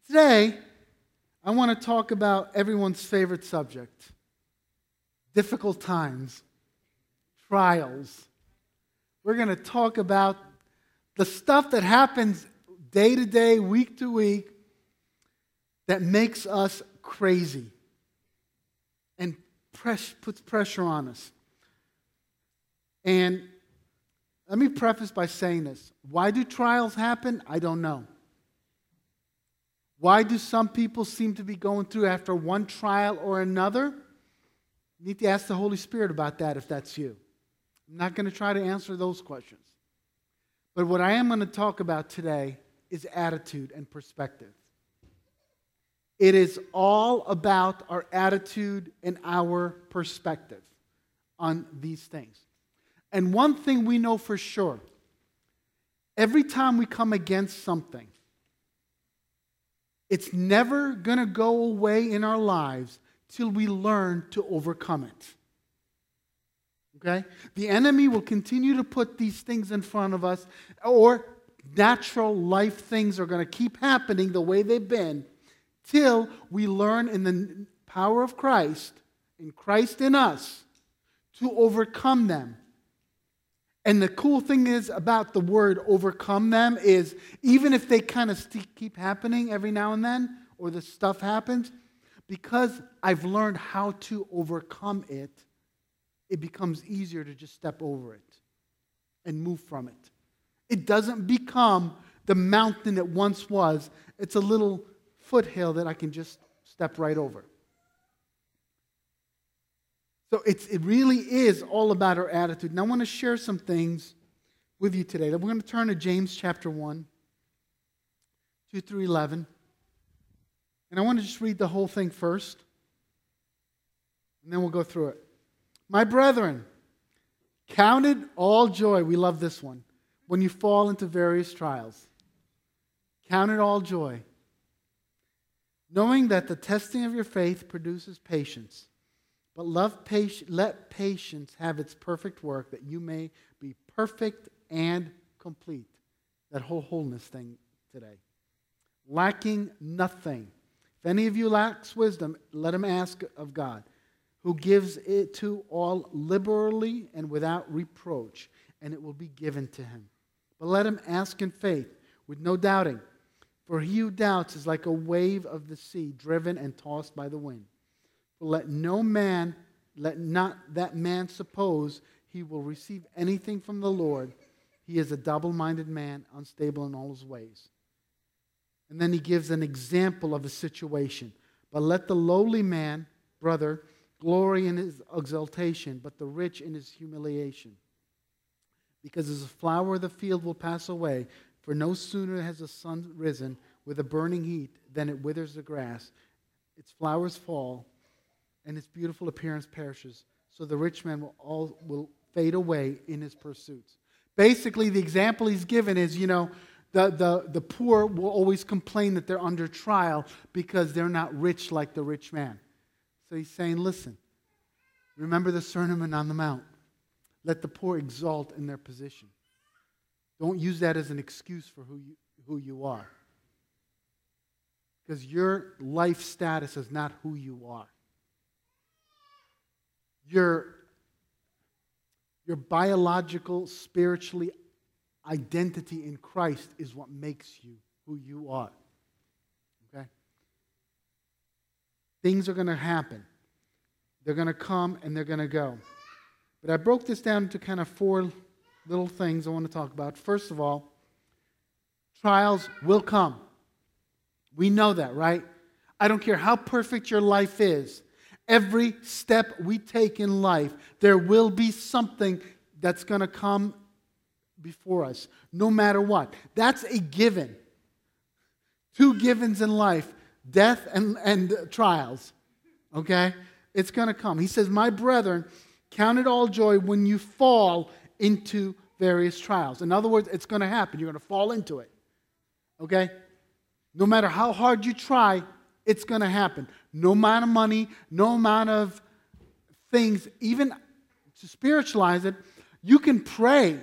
Today, I want to talk about everyone's favorite subject: difficult times, trials. We're going to talk about the stuff that happens day to day, week to week, that makes us crazy and puts pressure on us. And let me preface by saying this. Why do trials happen? I don't know. Why do some people seem to be going through after one trial or another? You need to ask the Holy Spirit about that if that's you. I'm not going to try to answer those questions. But what I am going to talk about today is attitude and perspective. It is all about our attitude and our perspective on these things. And one thing we know for sure, every time we come against something, it's never going to go away in our lives till we learn to overcome it. Okay? The enemy will continue to put these things in front of us, or natural life things are going to keep happening the way they've been, till we learn in the power of Christ, in Christ in us, to overcome them. And the cool thing is about the word overcome them is, even if they kind of keep happening every now and then, or the stuff happens, because I've learned how to overcome it, it becomes easier to just step over it and move from it. It doesn't become the mountain it once was. It's a little foothill that I can just step right over. So it really is all about our attitude. And I want to share some things with you today. We're going to turn to James chapter 1, 2 through 11. And I want to just read the whole thing first, and then we'll go through it. My brethren, count it all joy. We love this one. When you fall into various trials. Count it all joy. Knowing that the testing of your faith produces patience. But let patience have its perfect work, that you may be perfect and complete. That whole wholeness thing today. Lacking nothing. If any of you lacks wisdom, let him ask of God, who gives it to all liberally and without reproach, and it will be given to him. But let him ask in faith, with no doubting. For he who doubts is like a wave of the sea, driven and tossed by the wind. Let not that man suppose he will receive anything from the Lord. He is a double-minded man, unstable in all his ways. And then he gives an example of a situation. But let the lowly man, brother, glory in his exaltation, but the rich in his humiliation. Because as a flower of the field will pass away, for no sooner has the sun risen with a burning heat than it withers the grass. Its flowers fall, and its beautiful appearance perishes. So the rich man will fade away in his pursuits. Basically, the example he's given is, the poor will always complain that they're under trial because they're not rich like the rich man. So he's saying, listen, remember the Sermon on the Mount. Let the poor exalt in their position. Don't use that as an excuse for who you are. Because your life status is not who you are. Your biological, spiritually identity in Christ is what makes you who you are. Okay? Things are going to happen. They're going to come and they're going to go. But I broke this down into kind of 4 little things I want to talk about. First of all, trials will come. We know that, right? I don't care how perfect your life is. Every step we take in life, there will be something that's going to come before us, no matter what. That's a given. 2 givens in life, death and trials. Okay? It's going to come. He says, my brethren, count it all joy when you fall into various trials. In other words, it's going to happen. You're going to fall into it. Okay? No matter how hard you try, it's going to happen. No amount of money, no amount of things, even to spiritualize it, you can pray.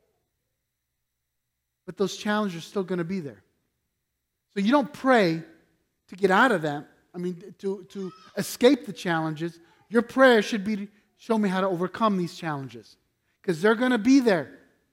But those challenges are still going to be there. So you don't pray to get out of that, to escape the challenges, your prayer should be, show me how to overcome these challenges. Because they're going to be there.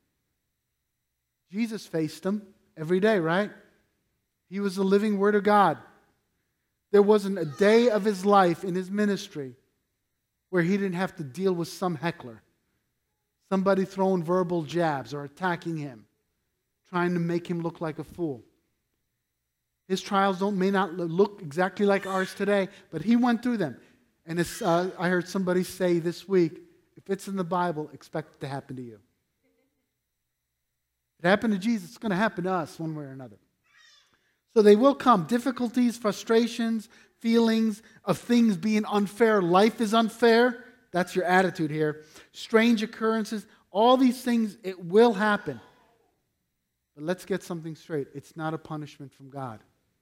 Jesus faced them every day, right? He was the living Word of God. There wasn't a day of his life in his ministry where he didn't have to deal with some heckler. Somebody throwing verbal jabs or attacking him, trying to make him look like a fool. His trials may not look exactly like ours today, but he went through them. And I heard somebody say this week, if it's in the Bible, expect it to happen to you. If it happened to Jesus, it's going to happen to us one way or another. So they will come. Difficulties, frustrations, feelings of things being unfair. Life is unfair. That's your attitude here. Strange occurrences. All these things, it will happen. But let's get something straight. It's not a punishment from God.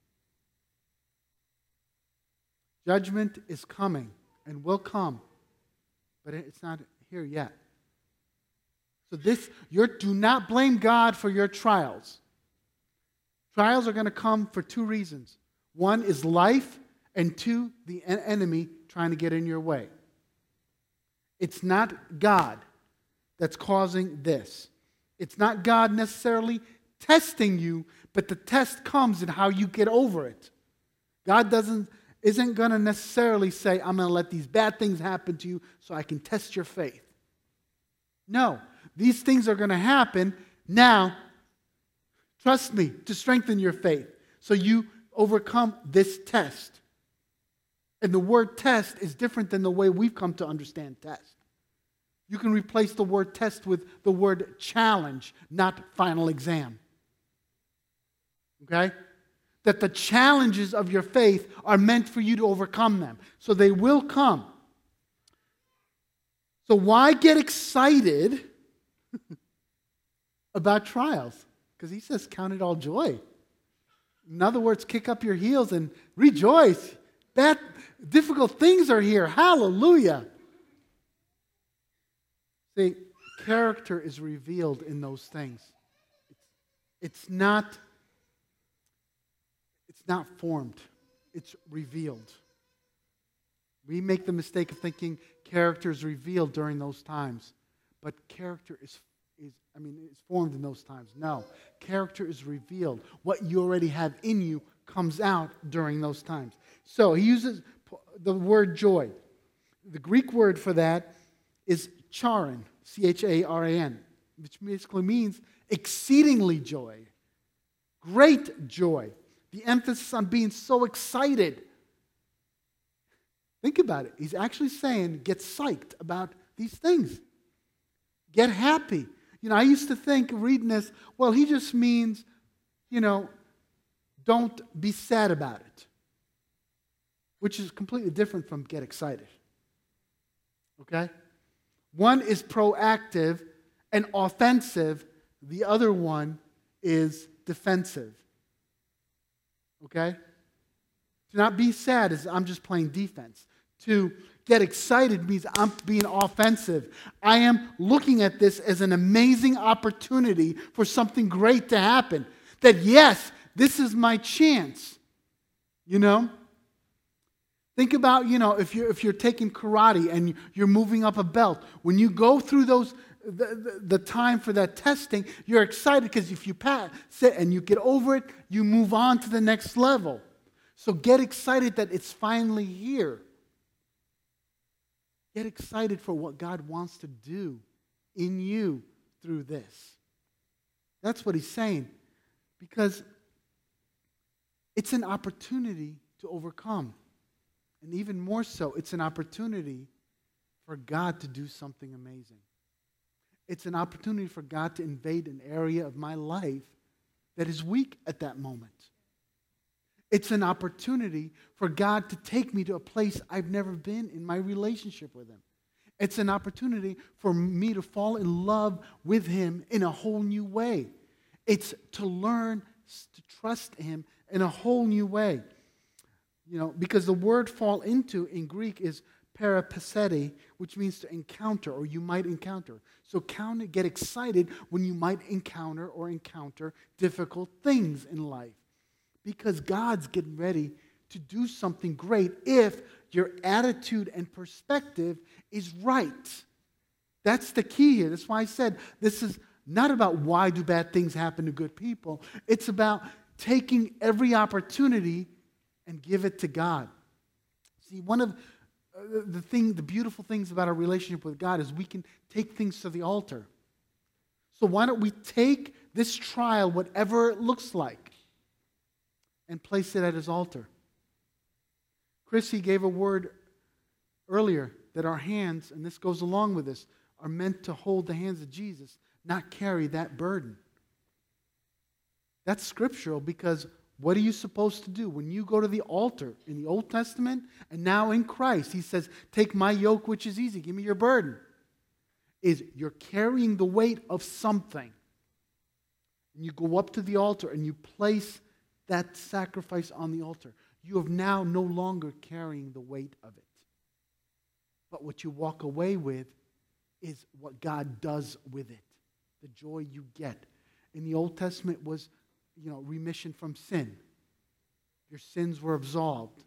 Judgment is coming and will come. But it's not here yet. So do not blame God for your trials. Trials are going to come for two reasons. One is life, and two, the enemy trying to get in your way. It's not God that's causing this. It's not God necessarily testing you, but the test comes in how you get over it. God isn't going to necessarily say, I'm going to let these bad things happen to you so I can test your faith. No, these things are going to happen now, trust me, to strengthen your faith so you overcome this test. And the word test is different than the way we've come to understand test. You can replace the word test with the word challenge, not final exam. Okay? That the challenges of your faith are meant for you to overcome them. So they will come. So why get excited about trials? Because he says, count it all joy. In other words, kick up your heels and rejoice. Difficult things are here. Hallelujah. See, character is revealed in those things. It's not formed. It's revealed. We make the mistake of thinking character is revealed during those times. But character is formed in those times. No. Character is revealed. What you already have in you comes out during those times. So he uses the word joy. The Greek word for that is charan, C-H-A-R-A-N, which basically means exceedingly joy, great joy. The emphasis on being so excited. Think about it. He's actually saying, get psyched about these things. Get happy. I used to think, reading this, well, he just means, don't be sad about it. Which is completely different from get excited. Okay? One is proactive and offensive. The other one is defensive. Okay? To not be sad is I'm just playing defense. To get excited means I'm being offensive. I am looking at this as an amazing opportunity for something great to happen. That yes, this is my chance. Think about, if you're taking karate and you're moving up a belt. When you go through the time for that testing, you're excited because if you pass it and you get over it, you move on to the next level. So get excited that it's finally here. Get excited for what God wants to do in you through this. That's what he's saying. Because it's an opportunity to overcome. And even more so, it's an opportunity for God to do something amazing. It's an opportunity for God to invade an area of my life that is weak at that moment. It's an opportunity for God to take me to a place I've never been in my relationship with Him. It's an opportunity for me to fall in love with Him in a whole new way. It's to learn to trust Him in a whole new way. Because the word fall into in Greek is parapeseti, which means to encounter, or you might encounter. So get excited when you might encounter difficult things in life. Because God's getting ready to do something great if your attitude and perspective is right. That's the key here. That's why I said this is not about why do bad things happen to good people. It's about taking every opportunity and give it to God. See, one of the beautiful things about our relationship with God is we can take things to the altar. So why don't we take this trial, whatever it looks like, and place it at his altar? Chrissy gave a word earlier that our hands, and this goes along with this, are meant to hold the hands of Jesus, not carry that burden. That's scriptural because what are you supposed to do? When you go to the altar in the Old Testament and now in Christ, he says, take my yoke which is easy, give me your burden. Is you're carrying the weight of something. And you go up to the altar and you place that sacrifice on the altar. You have now no longer carrying the weight of it. But what you walk away with is what God does with it. The joy you get. In the Old Testament was, remission from sin. Your sins were absolved.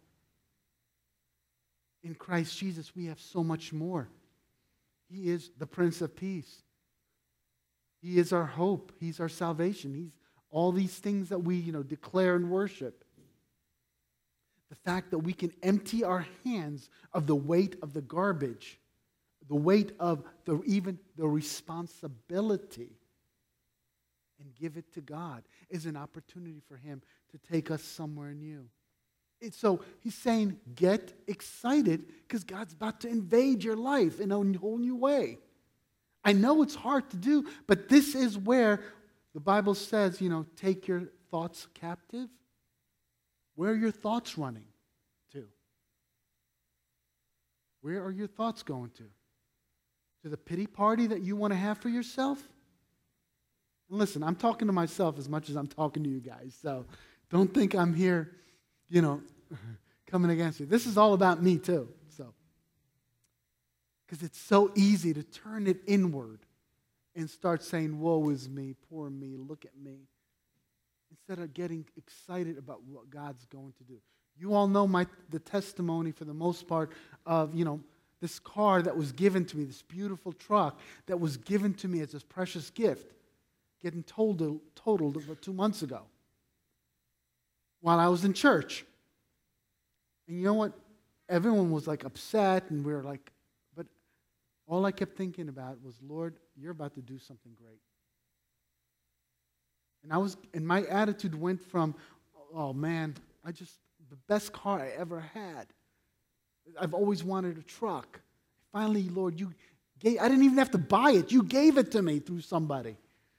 In Christ Jesus, we have so much more. He is the Prince of Peace. He is our hope. He's our salvation. He's all these things that we, declare and worship. The fact that we can empty our hands of the weight of the garbage, the weight of even the responsibility, and give it to God is an opportunity for him to take us somewhere new. So he's saying, get excited because God's about to invade your life in a whole new way. I know it's hard to do, but this is where the Bible says, take your thoughts captive. Where are your thoughts running to? Where are your thoughts going to? To the pity party that you want to have for yourself? And listen, I'm talking to myself as much as I'm talking to you guys. So don't think I'm here, coming against you. This is all about me too. So, because it's so easy to turn it inward and start saying, woe is me, poor me, look at me. Instead of getting excited about what God's going to do. You all know the testimony for the most part of, this car that was given to me, this beautiful truck that was given to me as this precious gift, getting totaled about 2 months ago while I was in church. And you know what? Everyone was upset and we were but all I kept thinking about was, Lord, you're about to do something great. And my attitude went from, oh man, the best car I ever had. I've always wanted a truck. Finally, Lord, I didn't even have to buy it. You gave it to me through somebody.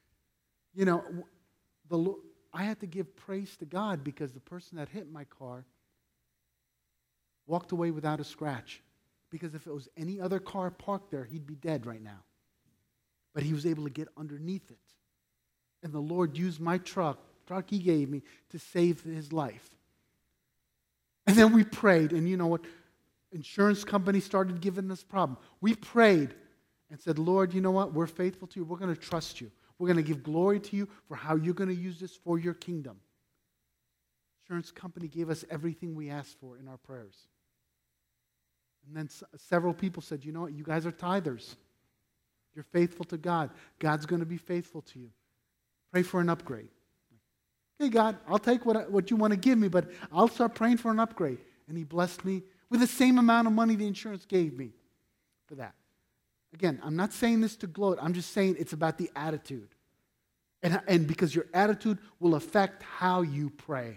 I had to give praise to God because the person that hit my car walked away without a scratch. Because if it was any other car parked there, he'd be dead right now. But he was able to get underneath it. And the Lord used my truck he gave me, to save his life. And then we prayed, and you know what? Insurance company started giving us problem. We prayed and said, Lord, you know what? We're faithful to you. We're going to trust you. We're going to give glory to you for how you're going to use this for your kingdom. Insurance company gave us everything we asked for in our prayers. And then several people said, you know what? You guys are tithers. You're faithful to God. God's going to be faithful to you. Pray for an upgrade. Okay, God, I'll take what you want to give me, but I'll start praying for an upgrade. And he blessed me with the same amount of money the insurance gave me for that. Again, I'm not saying this to gloat. I'm just saying it's about the attitude. And because your attitude will affect how you pray.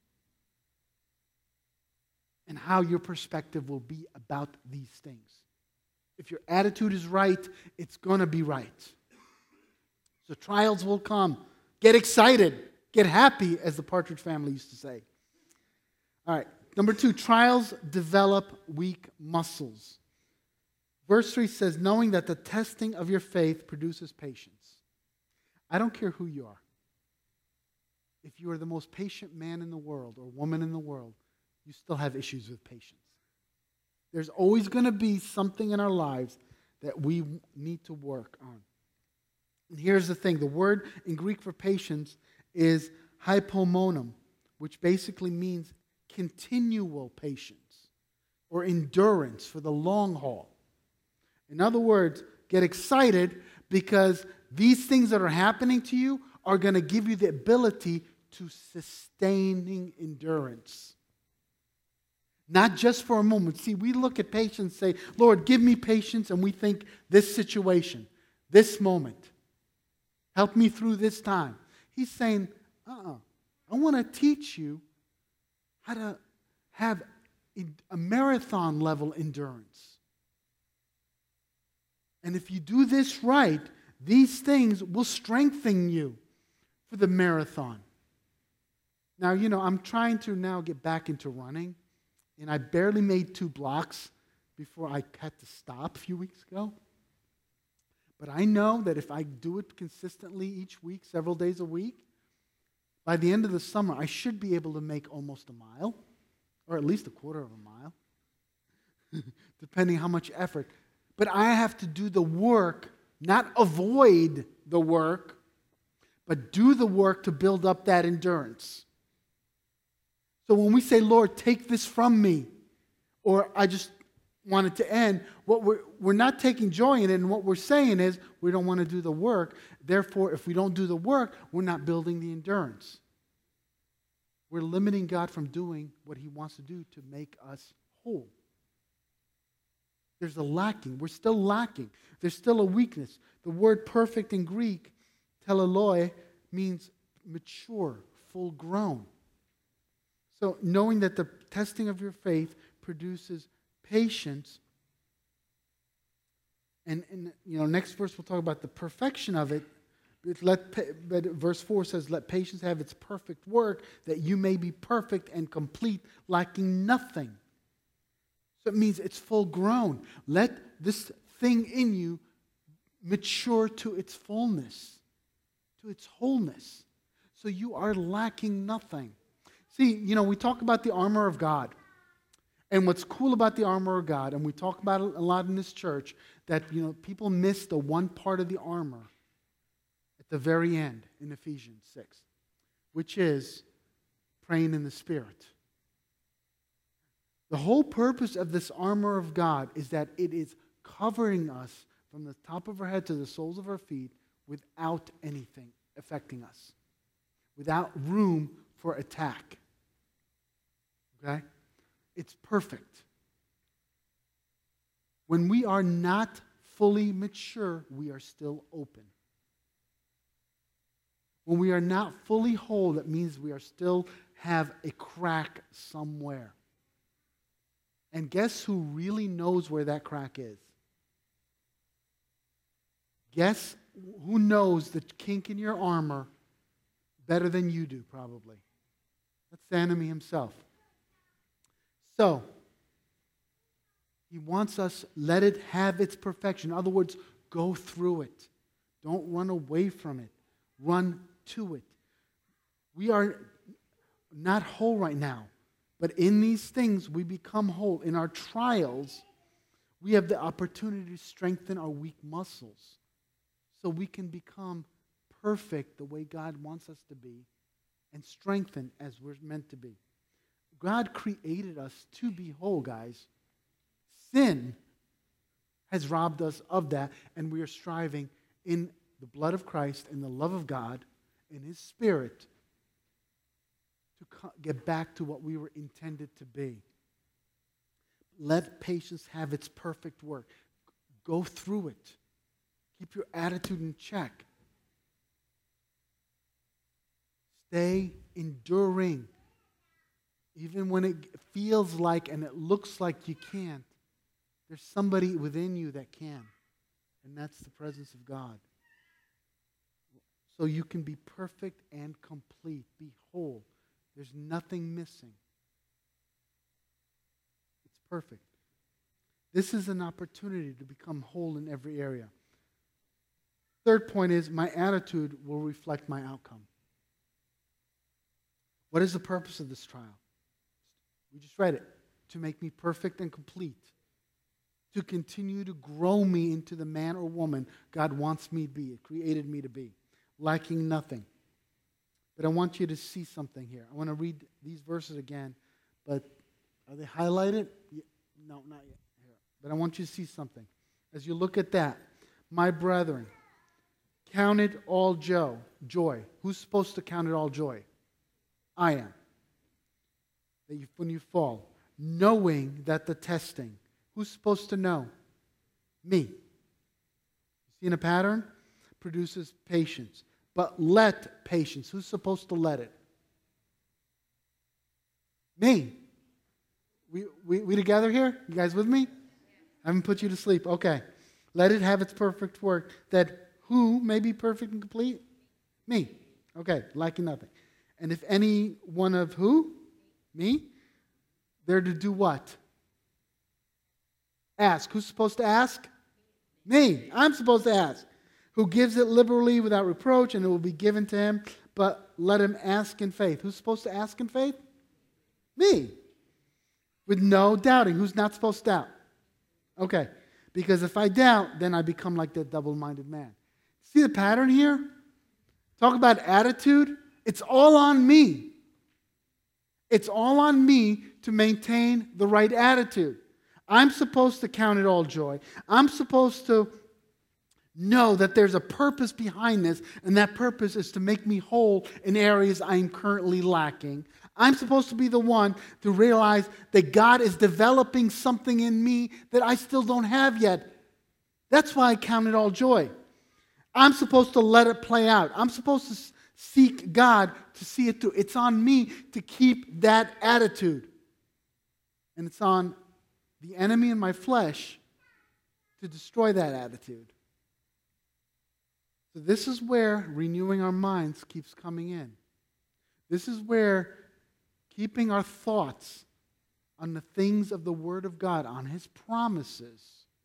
And how your perspective will be about these things. If your attitude is right, it's going to be right. So trials will come. Get excited. Get happy, as the Partridge Family used to say. All right. Number 2, trials develop weak muscles. Verse 3 says, knowing that the testing of your faith produces patience. I don't care who you are. If you are the most patient man in the world or woman in the world, you still have issues with patience. There's always going to be something in our lives that we need to work on. And here's the thing. The word in Greek for patience is hypomonum, which basically means continual patience or endurance for the long haul. In other words, get excited because these things that are happening to you are going to give you the ability to sustaining endurance. Not just for a moment. See, we look at patience and say, Lord, give me patience, and we think this situation, this moment, help me through this time. He's saying, I want to teach you how to have a marathon level endurance. And if you do this right, these things will strengthen you for the marathon. Now, I'm trying to now get back into running, and I barely made 2 blocks before I had to stop a few weeks ago. But I know that if I do it consistently each week, several days a week, by the end of the summer, I should be able to make almost a mile, or at least a quarter of a mile, depending how much effort. But I have to do the work, not avoid the work, but do the work to build up that endurance. So when we say, Lord, take this from me, or I just want it to end, what we're not taking joy in it, and what we're saying is we don't want to do the work. Therefore, if we don't do the work, we're not building the endurance. We're limiting God from doing what He wants to do to make us whole. There's a lacking. We're still lacking. There's still a weakness. The word perfect in Greek, teleioi, means mature, full grown. So knowing that the testing of your faith produces patience, and next verse we'll talk about the perfection of it. But verse 4 says, let patience have its perfect work, that you may be perfect and complete, lacking nothing. So it means it's full grown. Let this thing in you mature to its fullness, to its wholeness. So you are lacking nothing. See, we talk about the armor of God. And what's cool about the armor of God, and we talk about it a lot in this church, that people miss the one part of the armor at the very end in Ephesians 6, which is praying in the Spirit. The whole purpose of this armor of God is that it is covering us from the top of our head to the soles of our feet without anything affecting us, without room for attack. Okay? It's perfect. When we are not fully mature, we are still open. When we are not fully whole, that means we are still have a crack somewhere. And guess who really knows where that crack is? Guess who knows the kink in your armor better than you do, probably? That's the enemy himself. So, he wants us, let it have its perfection. In other words, go through it. Don't run away from it. Run to it. We are not whole right now, but in these things we become whole. In our trials, we have the opportunity to strengthen our weak muscles so we can become perfect the way God wants us to be and strengthen as we're meant to be. God created us to be whole, guys. Sin has robbed us of that, and we are striving in the blood of Christ and the love of God in His Spirit to get back to what we were intended to be. Let patience have its perfect work. Go through it. Keep your attitude in check. Stay enduring. Even when it feels like and it looks like you can't, there's somebody within you that can. And that's the presence of God. So you can be perfect and complete. Be whole. There's nothing missing. It's perfect. This is an opportunity to become whole in every area. Third point is, my attitude will reflect my outcome. What is the purpose of this trial? We just read it. To make me perfect and complete. To continue to grow me into the man or woman God wants me to be, created me to be, lacking nothing. But I want you to see something here. I want to read these verses again, but are they highlighted? No, not yet. Here. But I want you to see something. As you look at that, my brethren, count it all joy. Who's supposed to count it all joy? I am. When you fall, knowing that the testing, who's supposed to know? Me. Seeing a pattern? Produces patience. But let patience. Who's supposed to let it? Me. We together here? You guys with me? I haven't put you to sleep. Okay. Let it have its perfect work. That who may be perfect and complete? Me. Okay. Lacking nothing. And if any one of who? Me. They're to do what? Ask. Who's supposed to ask? Me. I'm supposed to ask. Who gives it liberally without reproach, and it will be given to him. But let him ask in faith. Who's supposed to ask in faith? Me. With no doubting. Who's not supposed to doubt? Okay. Because if I doubt, then I become like that double-minded man. See the pattern here? Talk about attitude. It's all on me. It's all on me to maintain the right attitude. I'm supposed to count it all joy. I'm supposed to know that there's a purpose behind this, and that purpose is to make me whole in areas I'm currently lacking. I'm supposed to be the one to realize that God is developing something in me that I still don't have yet. That's why I count it all joy. I'm supposed to let it play out. I'm supposed to seek God to see it through. It's on me to keep that attitude. And it's on the enemy in my flesh to destroy that attitude. So this is where renewing our minds keeps coming in. This is where keeping our thoughts on the things of the Word of God, on His promises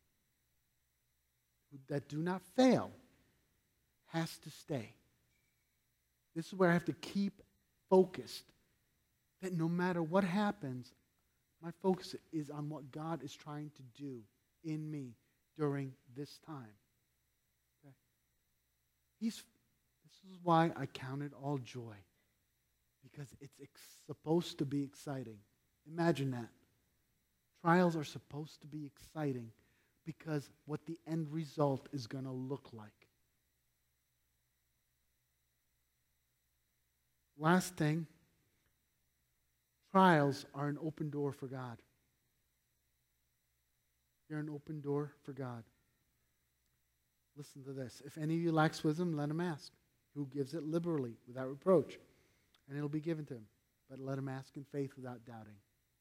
that do not fail, has to stay. This is where I have to keep focused. That no matter what happens, my focus is on what God is trying to do in me during this time. Okay? This is why I count it all joy. Because it's supposed to be exciting. Imagine that. Trials are supposed to be exciting because what the end result is going to look like. Last thing, trials are an open door for God. They're an open door for God. Listen to this. If any of you lacks wisdom, let him ask. Who gives it liberally, without reproach, and it'll be given to him. But let him ask in faith without doubting.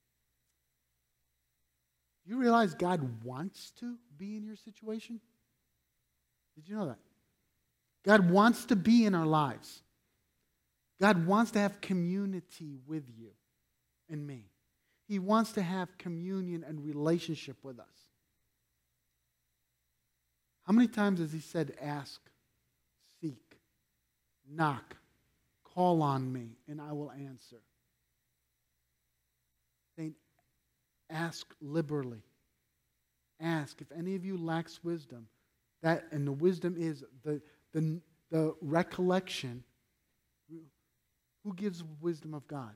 You realize God wants to be in your situation? Did you know that? God wants to be in our lives. God wants to have community with you and me. He wants to have communion and relationship with us. How many times has He said, ask, seek, knock, call on me, and I will answer? Saying, ask liberally. Ask. If any of you lacks wisdom, and the wisdom is the recollection. Who gives wisdom of God?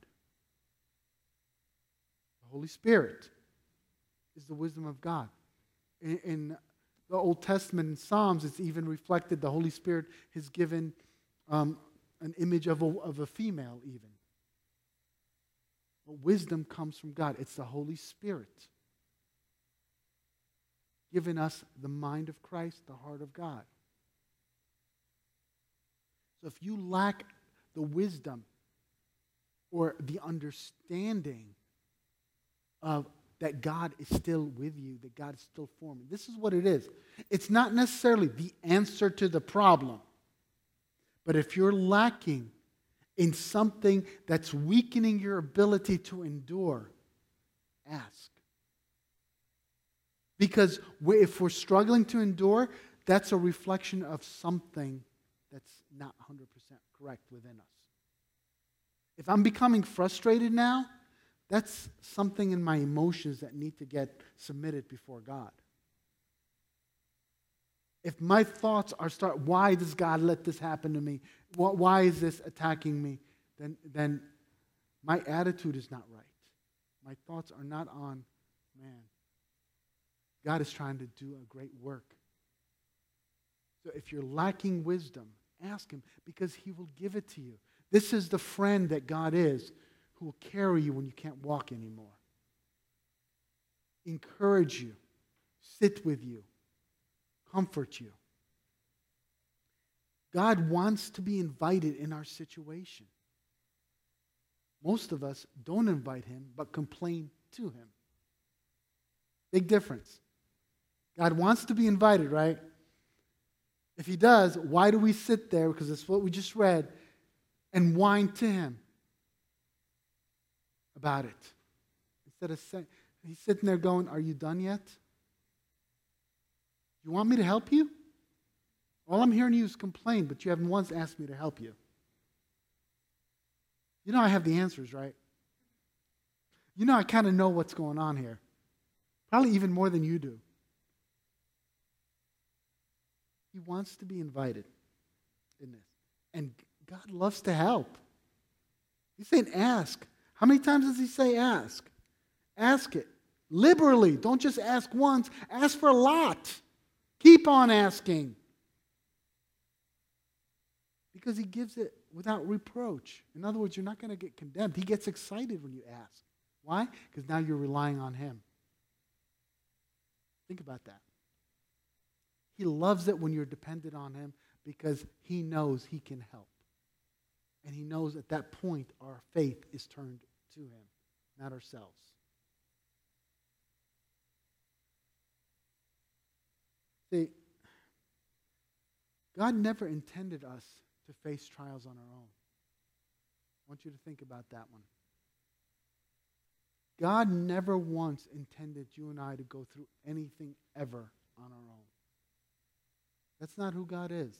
The Holy Spirit is the wisdom of God. In the Old Testament, in Psalms, it's even reflected the Holy Spirit has given an image of a female even. But wisdom comes from God. It's the Holy Spirit giving us the mind of Christ, the heart of God. So if you lack the wisdom or the understanding of that God is still with you, that God is still forming. This is what it is. It's not necessarily the answer to the problem. But if you're lacking in something that's weakening your ability to endure, ask. Because if we're struggling to endure, that's a reflection of something that's not 100% correct within us. If I'm becoming frustrated now, that's something in my emotions that need to get submitted before God. If my thoughts why does God let this happen to me? Why is this attacking me? Then my attitude is not right. thoughts are not on man. God is trying to do a great work. So if you're lacking wisdom, ask him, because he will give it to you. This is the friend that God is, who will carry you when you can't walk anymore. Encourage you, sit with you, comfort you. God wants to be invited in our situation. Most of us don't invite him, but complain to him. Big difference. God wants to be invited, right? If he does, why do we sit there, because it's what we just read, and whine to him about it? Instead of saying, he's sitting there going, are you done yet? You want me to help you? All I'm hearing you is complain, but you haven't once asked me to help you. You know I have the answers, right? You know I kind of know what's going on here. Probably even more than you do. He wants to be invited in this. And God loves to help. He's saying ask. How many times does he say ask? Ask it. Liberally. Don't just ask once. Ask for a lot. Keep on asking. Because he gives it without reproach. In other words, you're not going to get condemned. He gets excited when you ask. Why? Because now you're relying on him. Think about that. He loves it when you're dependent on him because he knows he can help. And he knows at that point our faith is turned to him, not ourselves. See, God never intended us to face trials on our own. I want you to think about that one. God never once intended you and I to go through anything ever on our own. That's not who God is.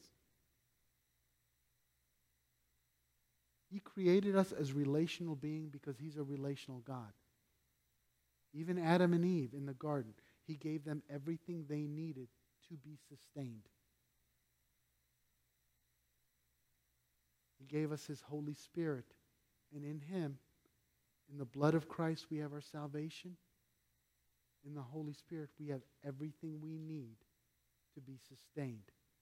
He created us as relational beings because he's a relational God. Even Adam and Eve in the garden, he gave them everything they needed to be sustained. He gave us his Holy Spirit, and in him, in the blood of Christ, we have our salvation. In the Holy Spirit, we have everything we need to be sustained.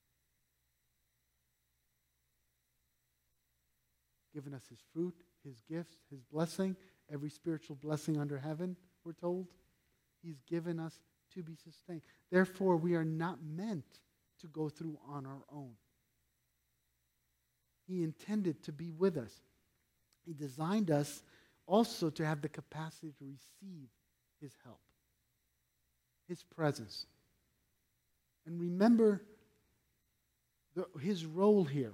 Given us his fruit, his gifts, his blessing, every spiritual blessing under heaven, we're told. He's given us to be sustained. Therefore, we are not meant to go through on our own. He intended to be with us. He designed us also to have the capacity to receive his help, his presence. And remember his role here.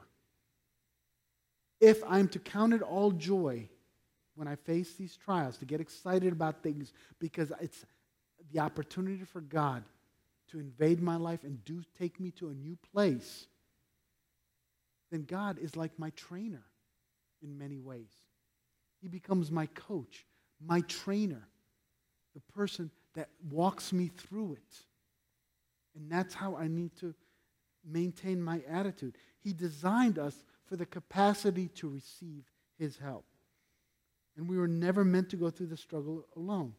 If I'm to count it all joy when I face these trials, to get excited about things because it's the opportunity for God to invade my life and do take me to a new place, then God is like my trainer in many ways. He becomes my coach, my trainer, the person that walks me through it. And that's how I need to maintain my attitude. He designed us for the capacity to receive his help. And we were never meant to go through the struggle alone.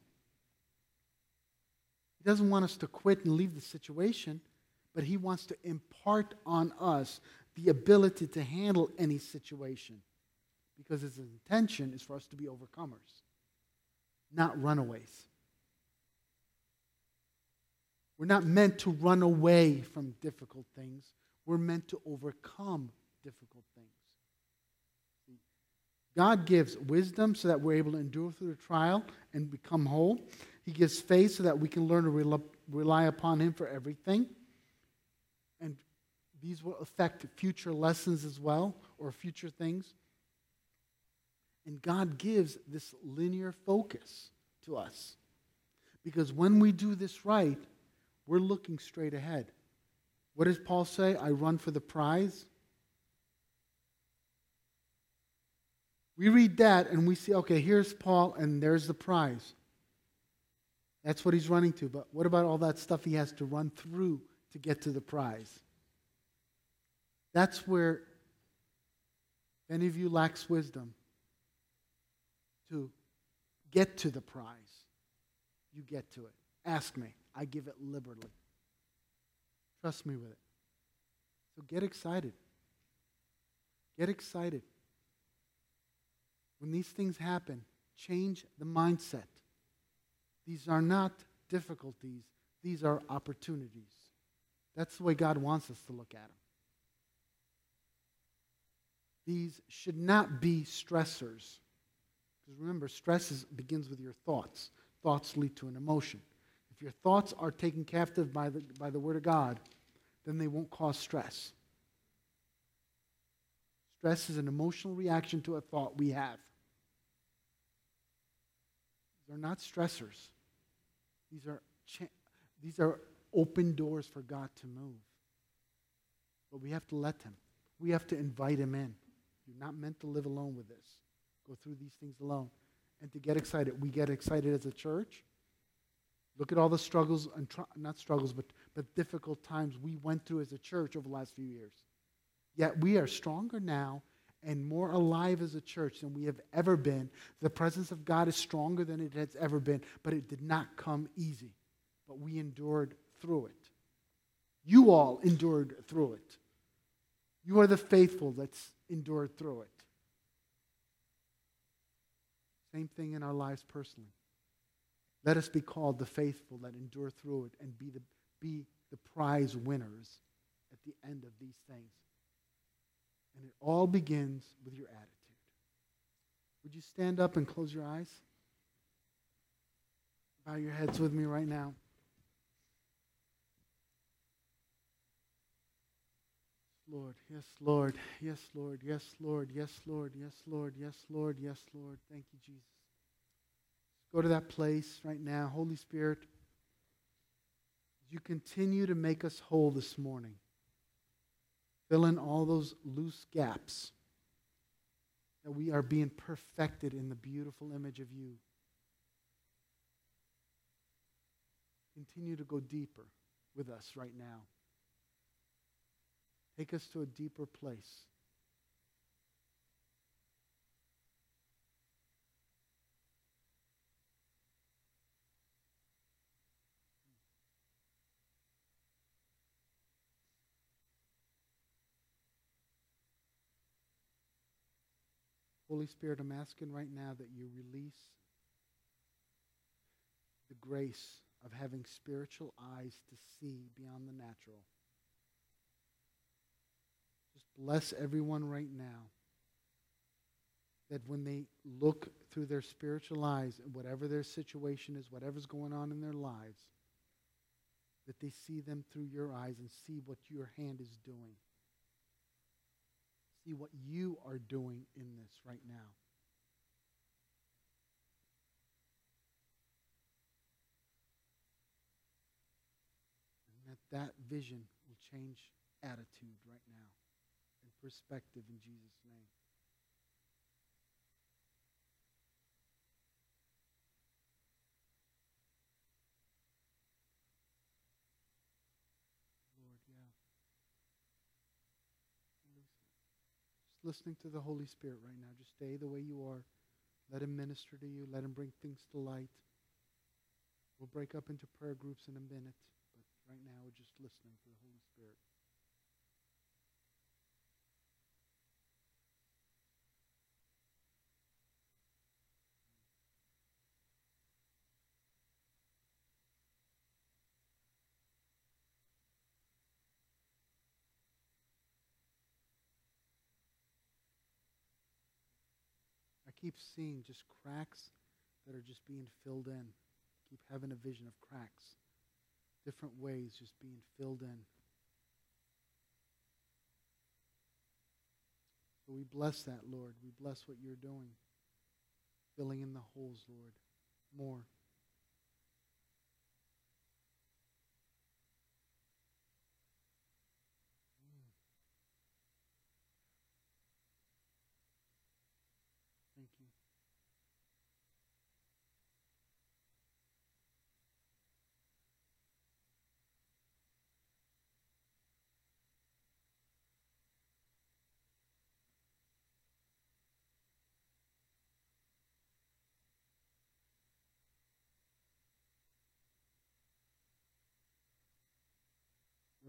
He doesn't want us to quit and leave the situation, but he wants to impart on us the ability to handle any situation. Because his intention is for us to be overcomers, not runaways. We're not meant to run away from difficult things. We're meant to overcome difficult things. God gives wisdom so that we're able to endure through the trial and become whole. He gives faith so that we can learn to rely upon him for everything. And these will affect future lessons as well, or future things. And God gives this linear focus to us. Because when we do this right, we're looking straight ahead. What does Paul say? I run for the prize. We read that and we see, okay, here's Paul and there's the prize. That's what he's running to. But what about all that stuff he has to run through to get to the prize? That's where, if any of you lacks wisdom, to get to the prize, you get to it. Ask me. I give it liberally. Trust me with it. So get excited. Get excited. When these things happen, change the mindset. These are not difficulties. These are opportunities. That's the way God wants us to look at them. These should not be stressors. Because remember, begins with your thoughts. Thoughts lead to an emotion. If your thoughts are taken captive by the Word of God, then they won't cause stress. Stress is an emotional reaction to a thought we have. They're not stressors. These are open doors for God to move. But we have to let Him. We have to invite Him in. You're not meant to live alone with this. Go through these things alone. And to get excited. We get excited as a church. Look at all the struggles, and not struggles, but difficult times we went through as a church over the last few years. Yet we are stronger now and more alive as a church than we have ever been. The presence of God is stronger than it has ever been, but it did not come easy. But we endured through it. You all endured through it. You are the faithful that's endured through it. Same thing in our lives personally. Let us be called the faithful that endure through it and be the prize winners at the end of these things. And it all begins with your attitude. Would you stand up and close your eyes? Bow your heads with me right now. Lord, yes, Lord, yes, Lord, yes, Lord, yes, Lord, yes, Lord, yes, Lord, yes, Lord. Thank you, Jesus. Go to that place right now. Holy Spirit, you continue to make us whole this morning. Fill in all those loose gaps that we are being perfected in the beautiful image of you. Continue to go deeper with us right now. Take us to a deeper place. Holy Spirit, I'm asking right now that you release the grace of having spiritual eyes to see beyond the natural. Just bless everyone right now that when they look through their spiritual eyes, whatever their situation is, whatever's going on in their lives, that they see them through your eyes and see what your hand is doing. See what you are doing in this right now. And that vision will change attitude right now and perspective in Jesus' name. Lord, yeah. Listening to the Holy Spirit right now. Just stay the way you are. Let Him minister to you. Let Him bring things to light. We'll break up into prayer groups in a minute, but right now we're just listening to the Holy Spirit. I keep seeing just cracks that are just being filled in. Keep having a vision of cracks. Different ways just being filled in. So we bless that, Lord. We bless what you're doing. Filling in the holes, Lord. More. Thank you.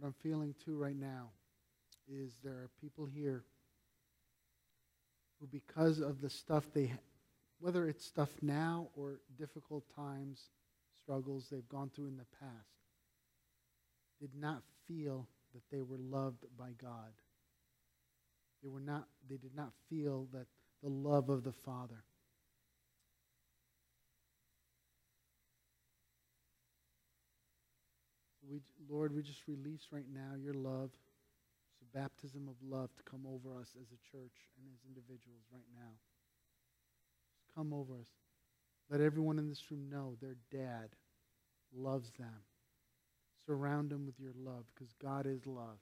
What I'm feeling too right now is there are people here who, because of the stuff whether it's stuff now or difficult times, struggles they've gone through in the past, did not feel that they were loved by God. They did not feel that the love of the Father. Lord, we just release right now your love. It's a baptism of love to come over us as a church and as individuals right now. Just come over us. Let everyone in this room know their dad loves them. Surround them with your love because God is love.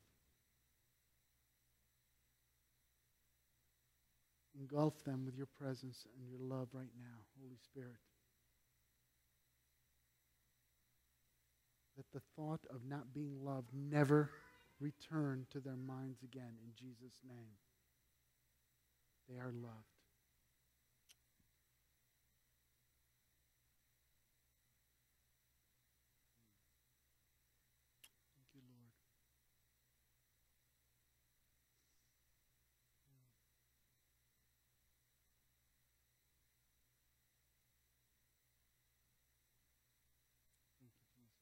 Engulf them with your presence and your love right now, Holy Spirit. Let the thought of not being loved never return to their minds again in Jesus' name. They are loved. Thank you, Lord. Thank you, Jesus.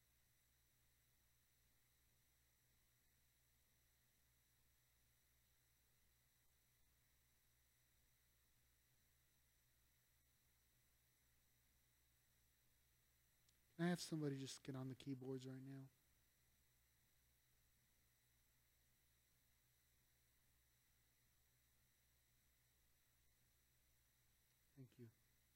Can I have somebody just get on the keyboards right now? Thank you.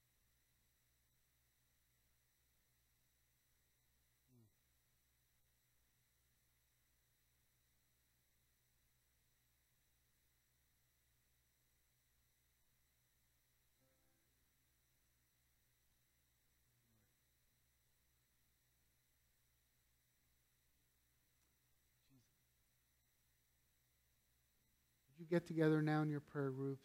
Would you get together now in your prayer groups?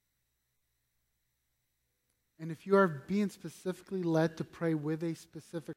And if you are being specifically led to pray with a specific